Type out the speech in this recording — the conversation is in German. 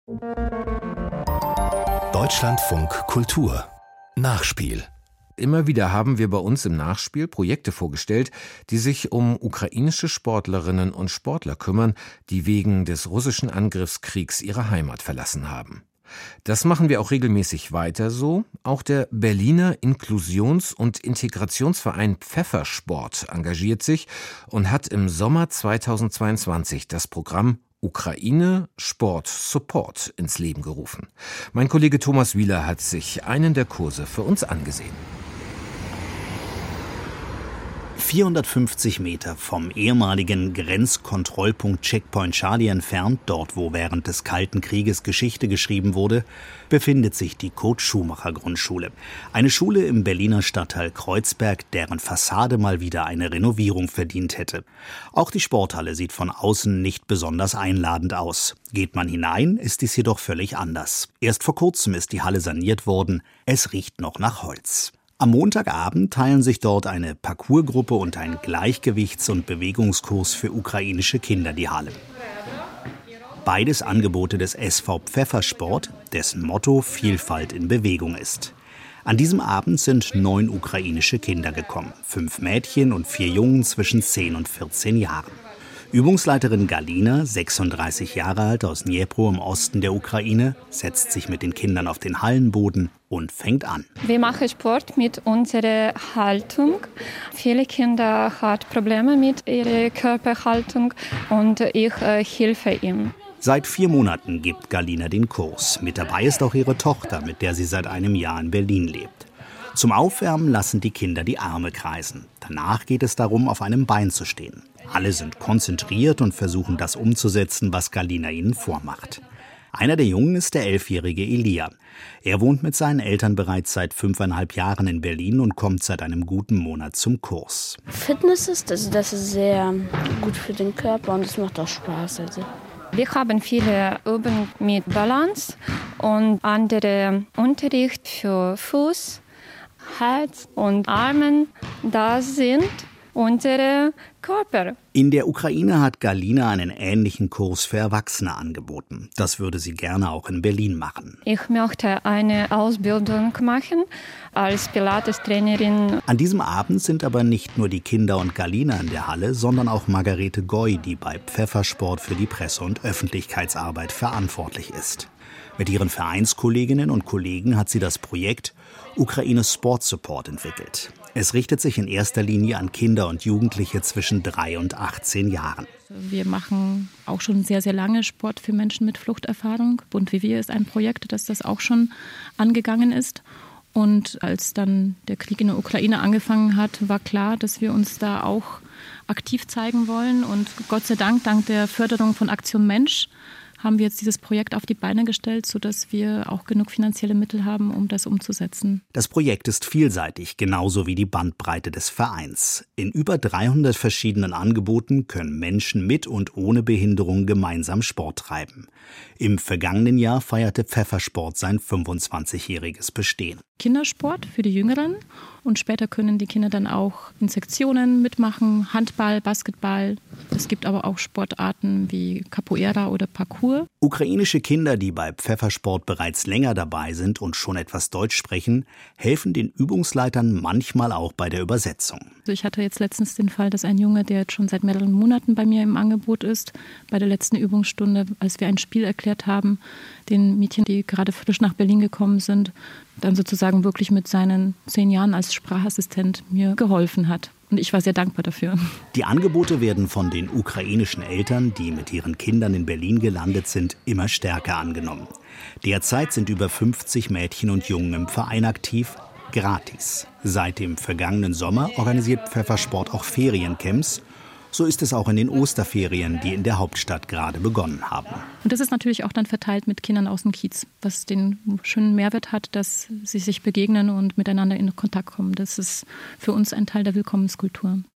Deutschlandfunk Kultur Nachspiel. Immer wieder haben wir bei uns im Nachspiel Projekte vorgestellt, die sich um ukrainische Sportlerinnen und Sportler kümmern, die wegen des russischen Angriffskriegs ihre Heimat verlassen haben. Das machen wir auch regelmäßig weiter so. Auch der Berliner Inklusions- und Integrationsverein Pfeffersport engagiert sich und hat im Sommer 2022 das Programm Ukraine Sport Support ins Leben gerufen. Mein Kollege Thomas Wieler hat sich einen der Kurse für uns angesehen. 450 Meter vom ehemaligen Grenzkontrollpunkt Checkpoint Charlie entfernt, dort wo während des Kalten Krieges Geschichte geschrieben wurde, befindet sich die Kurt-Schumacher-Grundschule. Eine Schule im Berliner Stadtteil Kreuzberg, deren Fassade mal wieder eine Renovierung verdient hätte. Auch die Sporthalle sieht von außen nicht besonders einladend aus. Geht man hinein, ist dies jedoch völlig anders. Erst vor kurzem ist die Halle saniert worden, es riecht noch nach Holz. Am Montagabend teilen sich dort eine Parcoursgruppe und ein Gleichgewichts- und Bewegungskurs für ukrainische Kinder die Halle. Beides Angebote des SV Pfeffersport, dessen Motto Vielfalt in Bewegung ist. An diesem Abend sind 9 ukrainische Kinder gekommen, 5 Mädchen und 4 Jungen zwischen 10 und 14 Jahren. Übungsleiterin Galina, 36 Jahre alt, aus Dnipro im Osten der Ukraine, setzt sich mit den Kindern auf den Hallenboden und fängt an. Wir machen Sport mit unserer Haltung. Viele Kinder haben Probleme mit ihrer Körperhaltung und ich helfe ihnen. Seit 4 Monaten gibt Galina den Kurs. Mit dabei ist auch ihre Tochter, mit der sie seit einem Jahr in Berlin lebt. Zum Aufwärmen lassen die Kinder die Arme kreisen. Danach geht es darum, auf einem Bein zu stehen. Alle sind konzentriert und versuchen, das umzusetzen, was Galina ihnen vormacht. Einer der Jungen ist der 11-jährige Elia. Er wohnt mit seinen Eltern bereits seit 5,5 Jahren in Berlin und kommt seit einem guten Monat zum Kurs. Fitness das ist sehr gut für den Körper und es macht auch Spaß. Wir haben viele Übungen mit Balance und andere Unterricht für Fuß, Hals und Armen. Das sind unsere Körper. In der Ukraine hat Galina einen ähnlichen Kurs für Erwachsene angeboten. Das würde sie gerne auch in Berlin machen. Ich möchte eine Ausbildung machen als Pilates-Trainerin. An diesem Abend sind aber nicht nur die Kinder und Galina in der Halle, sondern auch Margarete Goy, die bei Pfeffersport für die Presse- und Öffentlichkeitsarbeit verantwortlich ist. Mit ihren Vereinskolleginnen und Kollegen hat sie das Projekt Ukraine Sport Support entwickelt. Es richtet sich in erster Linie an Kinder und Jugendliche zwischen 3 und 18 Jahren. Wir machen auch schon sehr, sehr lange Sport für Menschen mit Fluchterfahrung. Bund wie wir ist ein Projekt, das auch schon angegangen ist. Und als dann der Krieg in der Ukraine angefangen hat, war klar, dass wir uns da auch aktiv zeigen wollen. Und Gott sei Dank, dank der Förderung von Aktion Mensch, haben wir jetzt dieses Projekt auf die Beine gestellt, sodass wir auch genug finanzielle Mittel haben, um das umzusetzen. Das Projekt ist vielseitig, genauso wie die Bandbreite des Vereins. In über 300 verschiedenen Angeboten können Menschen mit und ohne Behinderung gemeinsam Sport treiben. Im vergangenen Jahr feierte Pfeffersport sein 25-jähriges Bestehen. Kindersport für die Jüngeren und später können die Kinder dann auch in Sektionen mitmachen, Handball, Basketball. Es gibt aber auch Sportarten wie Capoeira oder Parkour. Ukrainische Kinder, die bei Pfeffersport bereits länger dabei sind und schon etwas Deutsch sprechen, helfen den Übungsleitern manchmal auch bei der Übersetzung. Also ich hatte jetzt letztens den Fall, dass ein Junge, der jetzt schon seit mehreren Monaten bei mir im Angebot ist, bei der letzten Übungsstunde, als wir ein Spiel erklärt haben, den Mädchen, die gerade frisch nach Berlin gekommen sind, dann sozusagen wirklich mit seinen 10 Jahren als Sprachassistent mir geholfen hat. Und ich war sehr dankbar dafür. Die Angebote werden von den ukrainischen Eltern, die mit ihren Kindern in Berlin gelandet sind, immer stärker angenommen. Derzeit sind über 50 Mädchen und Jungen im Verein aktiv, gratis. Seit dem vergangenen Sommer organisiert Pfeffersport auch Feriencamps. So ist es auch in den Osterferien, die in der Hauptstadt gerade begonnen haben. Und das ist natürlich auch dann verteilt mit Kindern aus dem Kiez, was den schönen Mehrwert hat, dass sie sich begegnen und miteinander in Kontakt kommen. Das ist für uns ein Teil der Willkommenskultur.